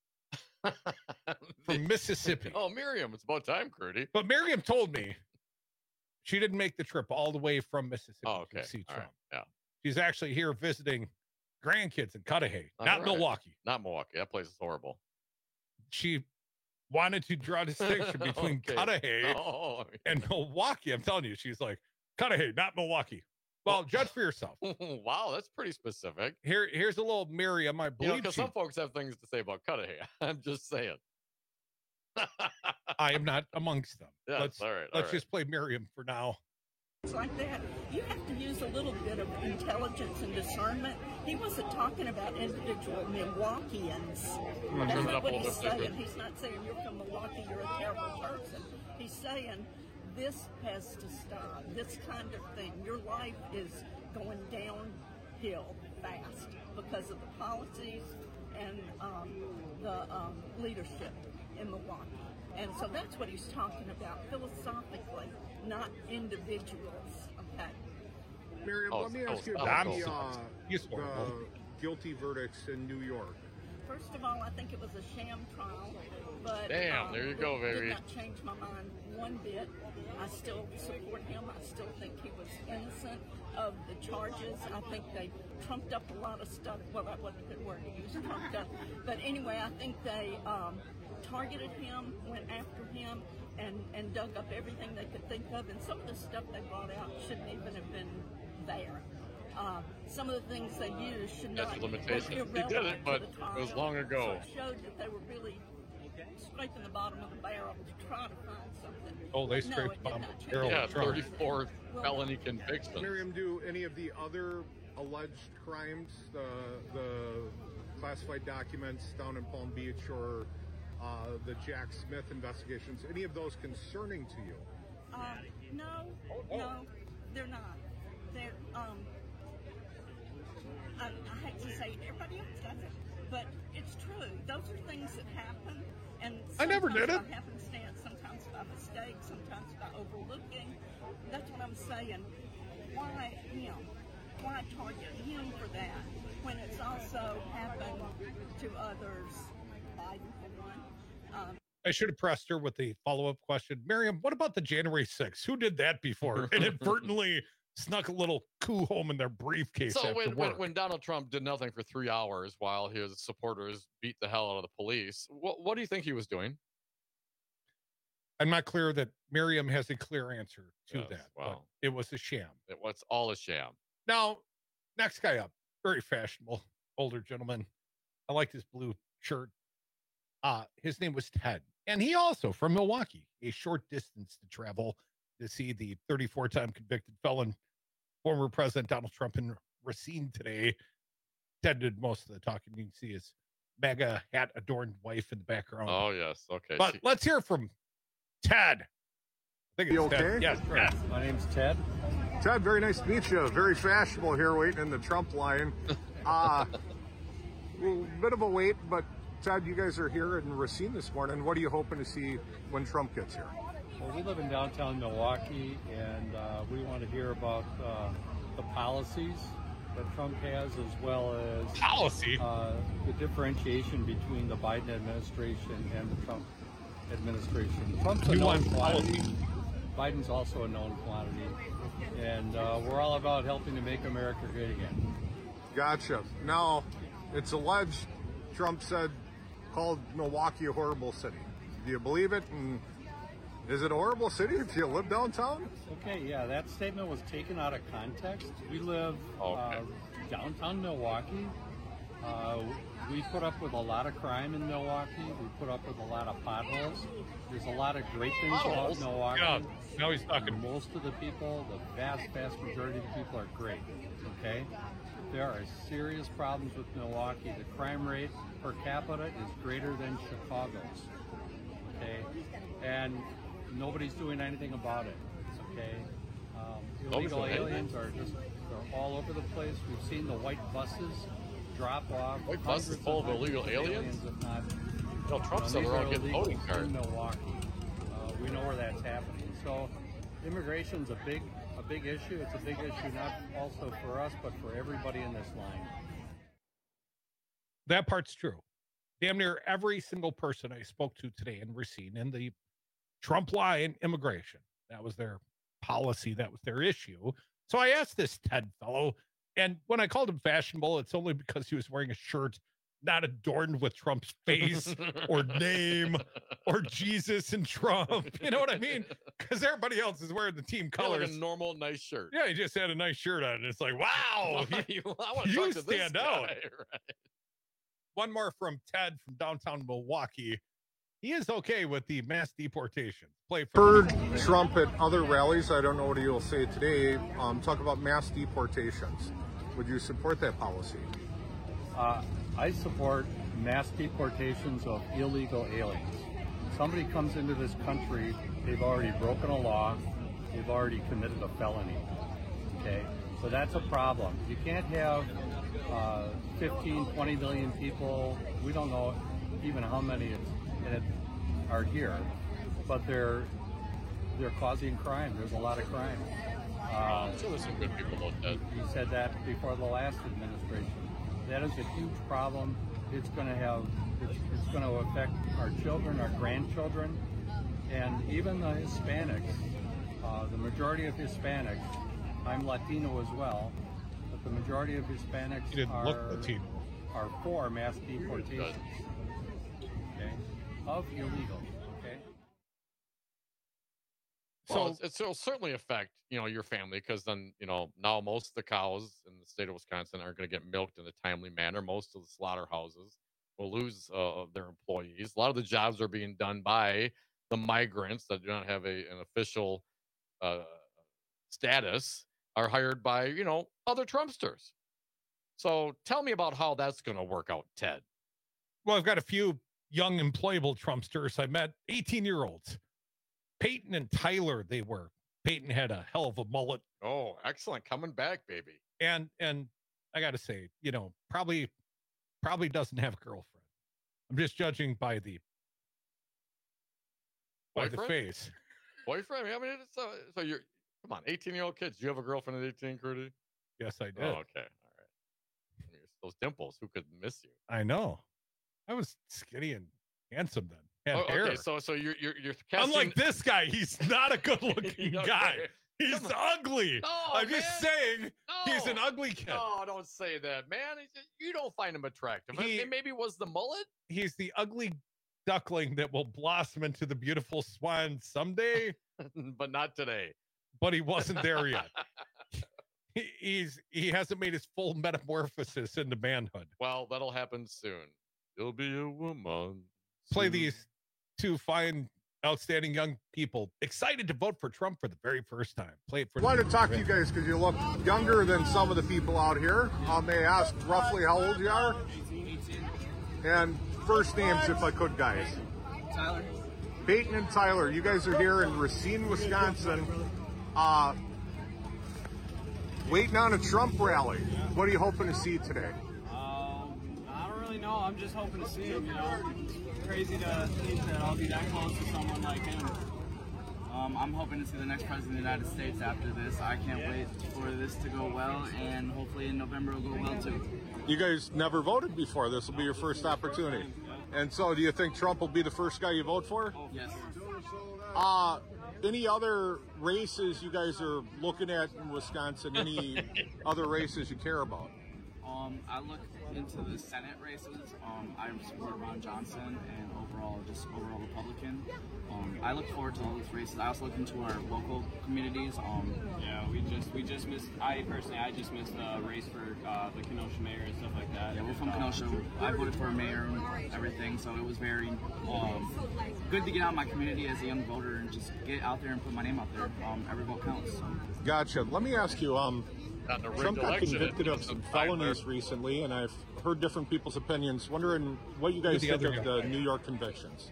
from Mississippi. Oh, Miriam, it's about time, Crudy. But Miriam told me she didn't make the trip all the way from Mississippi to see Trump. Right. Yeah. She's actually here visiting grandkids in Cudahy, not Milwaukee. Not Milwaukee. That place is horrible. She wanted to draw a distinction between Cudahy and Milwaukee. I'm telling you, she's like, Cudahy, not Milwaukee. Well, judge for yourself. Wow, that's pretty specific. Here's a little Miriam. I believe because some folks have things to say about Cudahy. I'm just saying. I am not amongst them. Yes, let's just play Miriam for now. It's like that. You have to use a little bit of intelligence and discernment. He wasn't talking about individual Milwaukeeans. That's not what he's saying. He's not saying you're from Milwaukee, you're a terrible person. He's saying this has to stop. This kind of thing. Your life is going downhill fast because of the policies and the leadership in Milwaukee. And so that's what he's talking about philosophically, not individuals. Okay. Miriam, let me ask you about the guilty verdicts in New York. First of all, I think it was a sham trial, but damn, there you go, baby. Did not change my mind one bit. I still support him. I still think he was innocent of the charges. I think they trumped up a lot of stuff. Well, that wasn't a good word to use, trumped up. But anyway, I think they targeted him, went after him, and dug up everything they could think of. And some of the stuff they brought out shouldn't even have been there. some of the things they use should That's not the limitation. be They did it, but it was long ago. So it showed that they were really scraping the bottom of the barrel to try to find something. Oh, they scraped the bottom of the barrel. Yeah, 34 felony convictions. Miriam, do any of the other alleged crimes, the classified documents down in Palm Beach or the Jack Smith investigations, any of those concerning to you? No, they're not. They're, I hate to say everybody else does it, but it's true. Those are things that happen, and I never did it. By happenstance, sometimes by mistake, sometimes by overlooking. That's what I'm saying. Why him? Why target him for that when it's also happened to others? Biden for one. I should have pressed her with the follow-up question. Miriam, what about the January 6th? Who did that before? Inadvertently snuck a little coup home in their briefcase So after work. when Donald Trump did nothing for 3 hours while his supporters beat the hell out of the police, what do you think he was doing? I'm not clear that Miriam has a clear answer to Yes, that. wow. But it was a sham. It was all a sham. Now, next guy up, very fashionable, older gentleman. I liked his blue shirt. His name was Ted. And he also from Milwaukee, a short distance to travel to see the 34-time convicted felon, former President Donald Trump in Racine today. Ted did most of the talking. You can see his MAGA hat adorned wife in the background. Oh, yes. Okay. But let's hear from Ted. I think it's You Ted. okay? Yes, Ted. My name's Ted. Ted, very nice to meet you. Very fashionable here waiting in the Trump line. Bit of a wait, but Ted, you guys are here in Racine this morning. What are you hoping to see when Trump gets here? Well, we live in downtown Milwaukee, and we want to hear about the policies that Trump has, as well as the differentiation between the Biden administration and the Trump administration. Trump's a known quantity. Biden's also a known quantity, and we're all about helping to make America great again. Gotcha. Now, it's alleged Trump called Milwaukee a horrible city. Do you believe it? And is it a horrible city if you live downtown? Okay, yeah, that statement was taken out of context. We live downtown Milwaukee. We put up with a lot of crime in Milwaukee. We put up with a lot of potholes. There's a lot of great things about Milwaukee. Yeah, now he's talking. Most of the people, the vast majority of the people are great, okay? There are serious problems with Milwaukee. The crime rate per capita is greater than Chicago's, okay? And nobody's doing anything about it, okay? Illegal aliens they're all over the place. We've seen the white buses drop off. White buses full of illegal aliens? No, Trump said they're all getting voting cards. In Milwaukee. We know where that's happening. So immigration's a big issue. It's a big issue not also for us, but for everybody in this line. That part's true. Damn near every single person I spoke to today in Racine in the Trump line immigration. That was their policy. That was their issue. So I asked this Ted fellow, and when I called him fashionable, it's only because he was wearing a shirt not adorned with Trump's face or name or Jesus and Trump. You know what I mean? Because everybody else is wearing the team colors. Like a normal, nice shirt. Yeah, he just had a nice shirt on. And it's like, wow, I you to stand this out. guy, right? One more from Ted from downtown Milwaukee. He is okay with the mass deportation. Heard Trump at other rallies, I don't know what he'll say today, talk about mass deportations. Would you support that policy? I support mass deportations of illegal aliens. Somebody comes into this country, they've already broken a law, they've already committed a felony. Okay, so that's a problem. You can't have 15, 20 million people, we don't know even how many are here, but they're causing crime. There's a lot of crime. So there's some good people out there. He said that before the last administration. That is a huge problem. It's going to affect our children, our grandchildren, and even the Hispanics. The majority of Hispanics, I'm Latino as well, but the majority of Hispanics are for mass deportations. Okay, of illegals. Okay. Well, it'll certainly affect, your family, because then, now most of the cows in the state of Wisconsin aren't going to get milked in a timely manner. Most of the slaughterhouses will lose their employees. A lot of the jobs are being done by the migrants that do not have an official status, are hired by, other Trumpsters. So tell me about how that's going to work out, Ted. Well, I've got a few young employable Trumpsters. I met 18-year-olds. Peyton and Tyler, they were. Peyton had a hell of a mullet. Oh, excellent. Coming back, baby. And I got to say, probably doesn't have a girlfriend. I'm just judging by the face. Boyfriend? I mean, so you're, come on, 18-year-old kids. Do you have a girlfriend at 18, Crudy? Yes, I did. Oh, okay. All right. Those dimples, who could miss you? I know. I was skinny and handsome then. Had okay, hair. so you're casting... Unlike this guy, he's not a good-looking guy. He's ugly. No, I'm just saying he's an ugly kid. No, don't say that, man. You don't find him attractive. Maybe it was the mullet? He's the ugly duckling that will blossom into the beautiful swan someday. But not today. But he wasn't there yet. He hasn't made his full metamorphosis into manhood. Well, that'll happen soon. You'll be a woman. Play these two fine, outstanding young people excited to vote for Trump for the very first time. Play it for. I wanted to talk to you guys because you look younger than some of the people out here. May I ask roughly how old you are? 18. And first names, if I could, guys. Tyler. Peyton and Tyler, you guys are here in Racine, Wisconsin, waiting on a Trump rally. What are you hoping to see today? I don't really know. I'm just hoping to see him, It's crazy to think that I'll be that close to someone like him. I'm hoping to see the next president of the United States after this. I can't wait for this to go well, and hopefully in November it'll go well too. You guys never voted before. This will be your first opportunity. And so do you think Trump will be the first guy you vote for? Yes. Any other races you guys are looking at in Wisconsin? Any other races you care about? I look into the Senate races. I support Ron Johnson and overall Republican. I look forward to all those races. I also look into our local communities. We just missed. I just missed the race for the Kenosha mayor and stuff like that. Yeah, we're from Kenosha. I voted for a mayor and everything, so it was very good to get out of my community as a young voter and just get out there and put my name out there. Every vote counts. So. Gotcha. Let me ask you. Trump got convicted of some felonies recently, and I've heard different people's opinions. Wondering what you guys think of the New York convictions.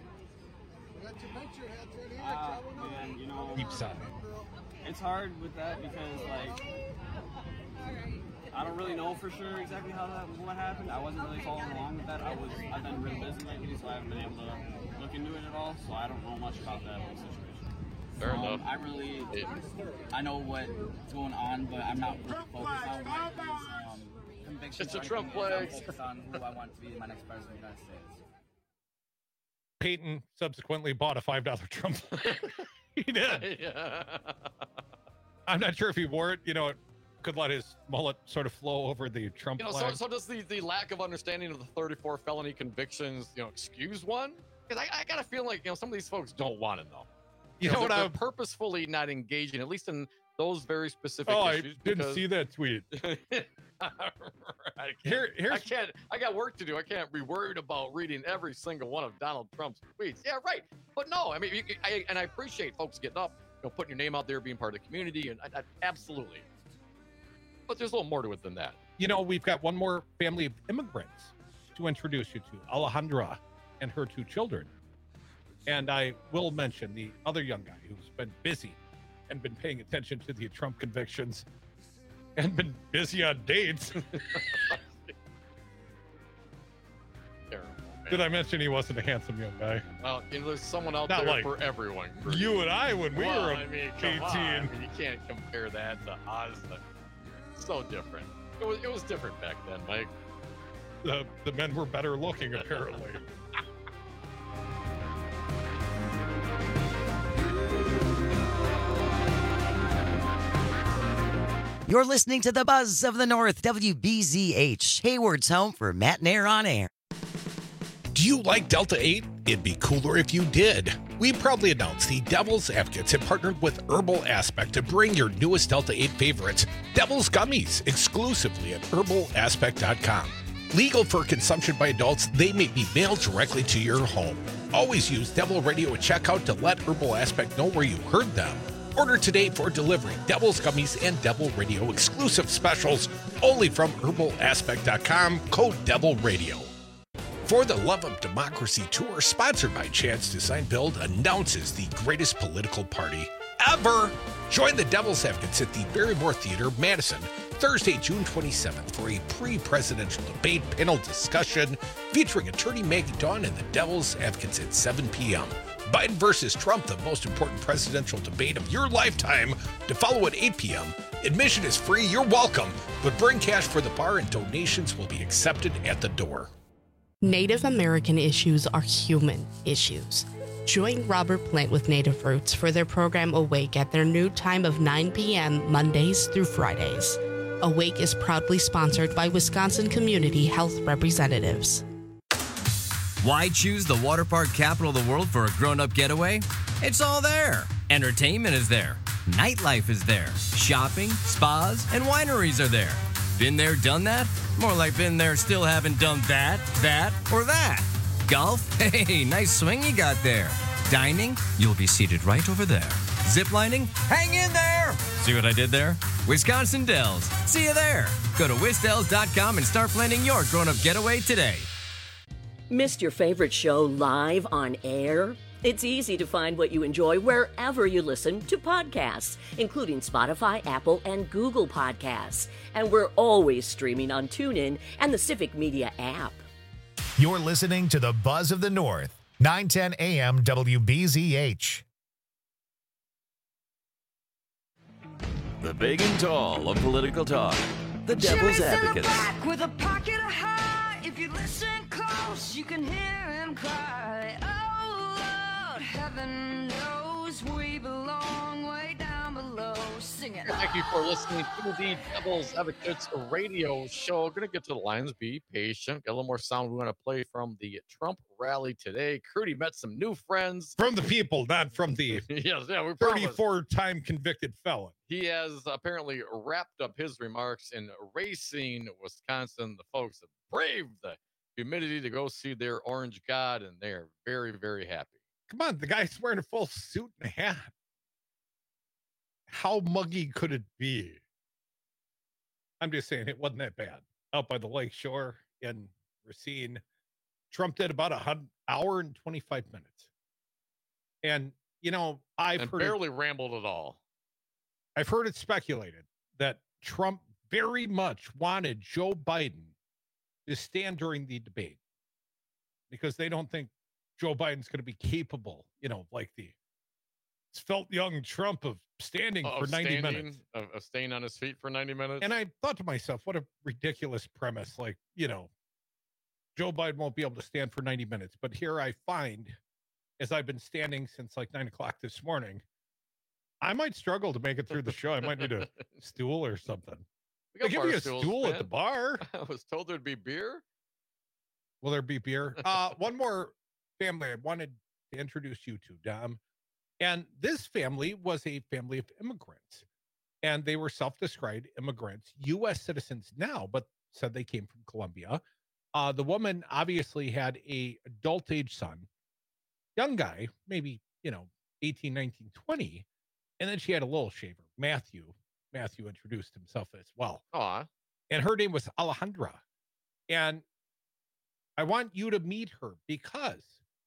Deep side. It's hard with that because, I don't really know for sure exactly what happened. I wasn't really following along with that. I've been really busy lately, so I haven't been able to look into it at all. So I don't know much about that whole situation. Fair enough. I know what's going on, but I'm not really focused on what convictions. It's a Trump flag. I'm focused on who I want to be my next president of the United States. Peyton subsequently bought a $5 Trump flag. He did. Yeah. I'm not sure if he wore it. It could let his mullet sort of flow over the Trump flag. So does the lack of understanding of the 34 felony convictions, excuse one? Because I got a feeling like, some of these folks don't want to know. They're purposefully not engaging, at least in those very specific issues. I didn't see that tweet. I got work to do. I can't be worried about reading every single one of Donald Trump's tweets. Yeah, right. But no, I mean, I appreciate folks getting up, putting your name out there, being part of the community, and absolutely. But there's a little more to it than that. We've got one more family of immigrants to introduce you to, Alejandra and her two children. And I will mention the other young guy who's been busy and been paying attention to the Trump convictions and been busy on dates. Terrible, Did I mention he wasn't a handsome young guy? Well, there's someone out Not there like for everyone. You and I when we were 18. You can't compare that to us. So different. It was different back then, Mike. The men were better looking, apparently. You're listening to the Buzz of the North, WBZH, Hayward's home for Matt and Air on Air. Do you like Delta 8? It'd be cooler if you did. We proudly announce the Devil's Advocates have partnered with Herbal Aspect to bring your newest Delta 8 favorites, Devil's Gummies, exclusively at herbalaspect.com. Legal for consumption by adults, they may be mailed directly to your home. Always use Devil Radio at checkout to let Herbal Aspect know where you heard them. Order today for delivery. Devil's Gummies and Devil Radio exclusive specials only from herbalaspect.com, code Devil Radio. For the Love of Democracy tour, sponsored by Chance Design Build, announces the greatest political party ever. Join the Devil's Advocates at the Barrymore Theater, Madison, Thursday, June 27th for a pre-presidential debate panel discussion featuring attorney Maggie Dawn and the Devil's Advocates at 7 p.m. Biden versus Trump, the most important presidential debate of your lifetime, to follow at 8 p.m. Admission is free, you're welcome, but bring cash for the bar and donations will be accepted at the door. Native American issues are human issues. Join Robert Plant with Native Roots for their program Awake at their new time of 9 p.m. Mondays through Fridays. Awake is proudly sponsored by Wisconsin Community Health Representatives. Why choose the water park capital of the world for a grown-up getaway? It's all there. Entertainment is there. Nightlife is there. Shopping, spas, and wineries are there. Been there, done that? More like been there, still haven't done that, or that. Golf? Hey, nice swing you got there. Dining? You'll be seated right over there. Ziplining? Hang in there! See what I did there? Wisconsin Dells. See you there. Go to wisdells.com and start planning your grown-up getaway today. Missed your favorite show live on air? It's easy to find what you enjoy wherever you listen to podcasts, including Spotify, Apple, and Google Podcasts. And we're always streaming on TuneIn and the Civic Media app. You're listening to the Buzz of the North, 910 AM WBZH. The big and tall of political talk. The Devil's Advocates. With a pocket of heart, if you listen close, you can hear him cry. Oh Lord, heaven knows we belong way down below. Sing it. Thank you for listening to the Devil's Advocates radio show. Going to get to the lines. Be patient. Got a little more sound we want to play from the Trump rally today. Crudy met some new friends. From the people, not from the yes, yeah, we 34-time convicted felon. He has apparently wrapped up his remarks in Racine, Wisconsin. The folks have braved the humidity to go see their orange god, and they're very, very happy. Come on, the guy's wearing a full suit and hat. How muggy could it be? I'm just saying it wasn't that bad. Out by the lake shore in Racine, Trump did about an hour and 25 minutes. And, you know, I've barely rambled at all. I've heard it speculated that Trump very much wanted Joe Biden to stand during the debate because they don't think Joe Biden's going to be capable, you know, like the felt young Trump of standing for 90 minutes. Of staying on his feet for 90 minutes. And I thought to myself, what a ridiculous premise. Like, you know, Joe Biden won't be able to stand for 90 minutes. But here I find, as I've been standing since like 9 o'clock this morning, I might struggle to make it through the show. I might need a stool or something. They give you a stool at the bar. I was told there'd be beer. Will there be beer? One more family I wanted to introduce you to, Dom. And this family was a family of immigrants. And they were self-described immigrants, U.S. citizens now, but said they came from Colombia. The woman obviously had a adult-age son, young guy, maybe, 18, 19, 20. And then she had a little shaver, Matthew. Matthew introduced himself as well. Aww. And her name was Alejandra. And I want you to meet her because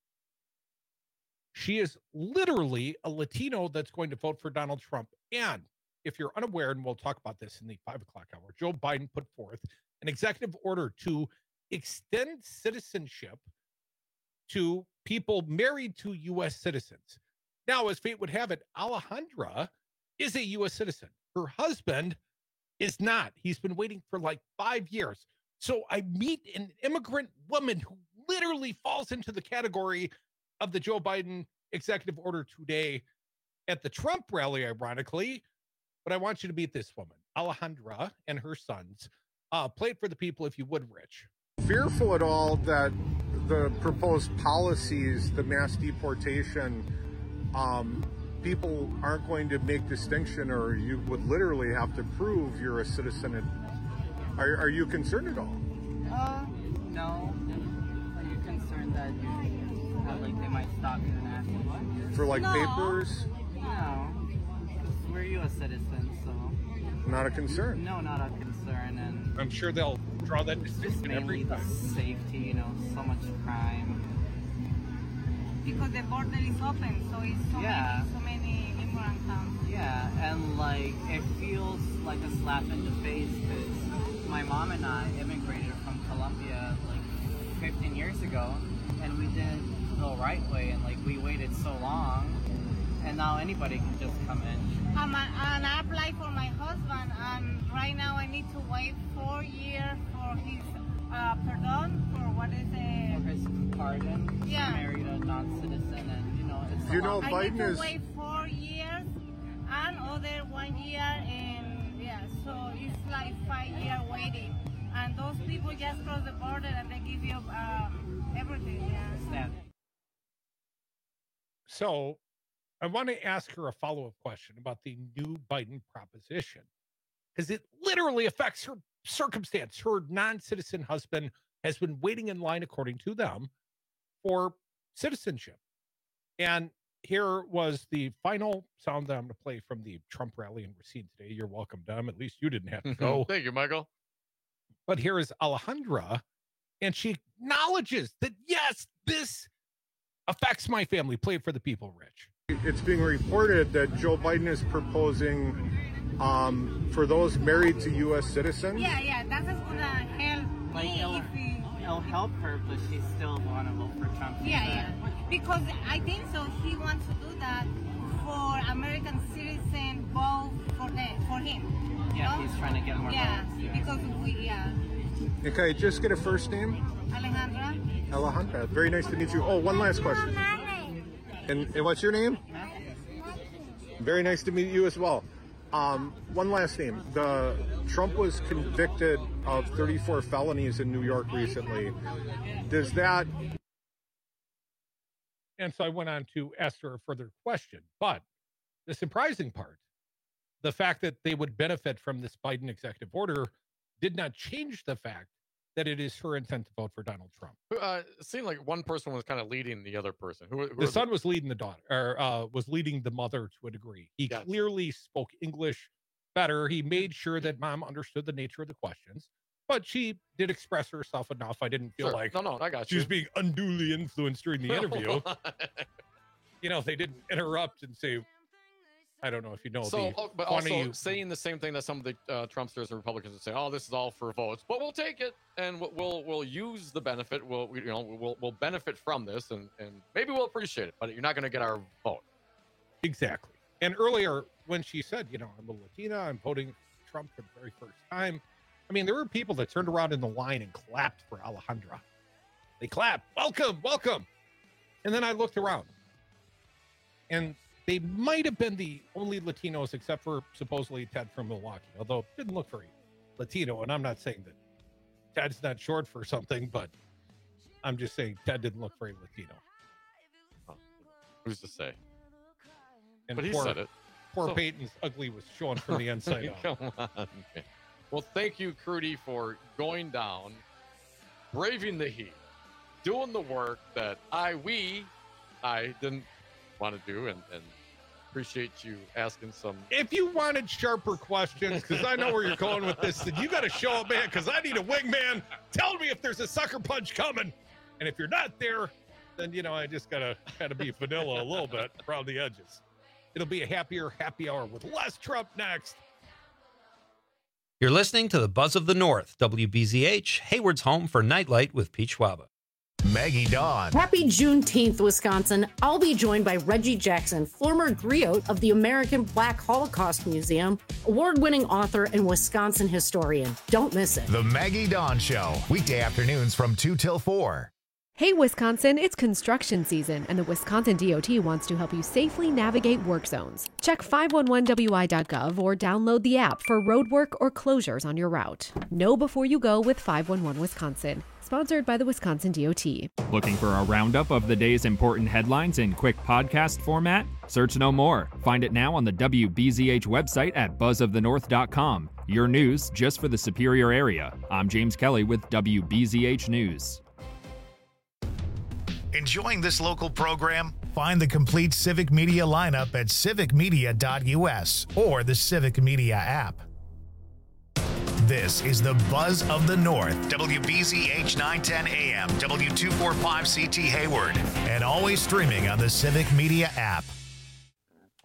she is literally a Latino that's going to vote for Donald Trump. And if you're unaware, and we'll talk about this in the 5 o'clock hour, Joe Biden put forth an executive order to extend citizenship to people married to U.S. citizens. Now, as fate would have it, Alejandra is a U.S. citizen. Her husband is not. He's been waiting for like 5 years. So I meet an immigrant woman who literally falls into the category of the Joe Biden executive order today at the Trump rally, ironically. But I want you to meet this woman, Alejandra, and her sons. Play it for the people if you would, Rich. fearful at all that the proposed policies, the mass deportation, people aren't going to make distinction, or you would literally have to prove you're a citizen? Are you concerned at all? No. Are you concerned that they might stop you and ask you? For papers? No. We're U.S. citizens, so. Not a concern? No, not a concern. And I'm sure they'll draw that distinction every time. Safety, so much crime. Because the border is open, so it's so many immigrant camps. Yeah, and it feels like a slap in the face because my mom and I immigrated from Colombia 15 years ago, and we didn't go right way, and we waited so long, and now anybody can just come in. And I applied for my husband, and right now I need to wait 4 years for his pardon, for what is it? For his pardon. Yeah. He married a non-citizen, and it's Biden I need to wait 4 years and other 1 year, and so it's 5 years waiting. And those people just cross the border and they give you everything. Yeah. So I want to ask her a follow-up question about the new Biden proposition, because it literally affects her circumstance. Her non-citizen husband has been waiting in line, according to them, for citizenship. And here was the final sound that I'm going to play from the Trump rally in Racine today. You're welcome, Dom. At least you didn't have to go. Thank you, Michael. But here is Alejandra, and she acknowledges that, yes, this affects my family. Play it for the people, Rich. It's being reported that Joe Biden is proposing for those married to U.S. citizens. Yeah, that's going to help me. It'll help her, but she's still vulnerable for Trump. Yeah. Because I think so. He wants to do that for American citizens, vote for him. Yeah, he's trying to get more votes. Because Okay, just get a first name. Alejandra. Very nice to meet you. Oh, one last question. And what's your name? Very nice to meet you as well. One last name. Trump was convicted of 34 felonies in New York recently. Does that... And so I went on to ask her a further question. But the surprising part, the fact that they would benefit from this Biden executive order did not change the fact that it is her intent to vote for Donald Trump. It seemed like one person was kind of leading the other person. The son was leading the daughter, or was leading the mother to a degree. He clearly spoke English better. He made sure that mom understood the nature of the questions, but she did express herself enough. I didn't feel like I got she was being unduly influenced during the interview. They didn't interrupt and say, I don't know if you know. But also saying the same thing that some of the Trumpsters and Republicans would say, "Oh, this is all for votes," but we'll take it and we'll use the benefit. We'll benefit from this and maybe we'll appreciate it, but you're not going to get our vote. Exactly. And earlier when she said, I'm a Latina, I'm voting for Trump for the very first time. I mean, there were people that turned around in the line and clapped for Alejandra. They clapped, welcome. And then I looked around, and they might have been the only Latinos, except for supposedly Ted from Milwaukee, although it didn't look very Latino. And I'm not saying that Ted's not short for something, but I'm just saying Ted didn't look very Latino. Who's to say? And but he said it. Poor Peyton's ugly was showing from the inside out. Come on, man. Well, thank you, Crudy, for going down, braving the heat, doing the work that I didn't want to do, and appreciate you asking some. If you wanted sharper questions, because I know where you're going with this, then you got to show up, man, because I need a wingman. Tell me if there's a sucker punch coming. And if you're not there, then, I just got to be vanilla a little bit around the edges. It'll be a happier happy hour with less Trump next. You're listening to the Buzz of the North, WBZH, Hayward's home for Nightlight with Pete Schwaba. Maggie Dawn. Happy Juneteenth, Wisconsin. I'll be joined by Reggie Jackson, former griot of the American Black Holocaust Museum, award-winning author and Wisconsin historian. Don't miss it. The Maggie Dawn Show, weekday afternoons from 2 till 4. Hey, Wisconsin, it's construction season, and the Wisconsin DOT wants to help you safely navigate work zones. Check 511wi.gov or download the app for roadwork or closures on your route. Know before you go with 511 Wisconsin. Sponsored by the Wisconsin DOT. Looking for a roundup of the day's important headlines in quick podcast format? Search no more. Find it now on the WBZH website at buzzofthenorth.com. Your news just for the Superior area. I'm James Kelly with WBZH News. Enjoying this local program? Find the complete Civic Media lineup at civicmedia.us or the Civic Media app. This is the Buzz of the North, WBZH 910 AM, W245CT Hayward, and always streaming on the Civic Media app.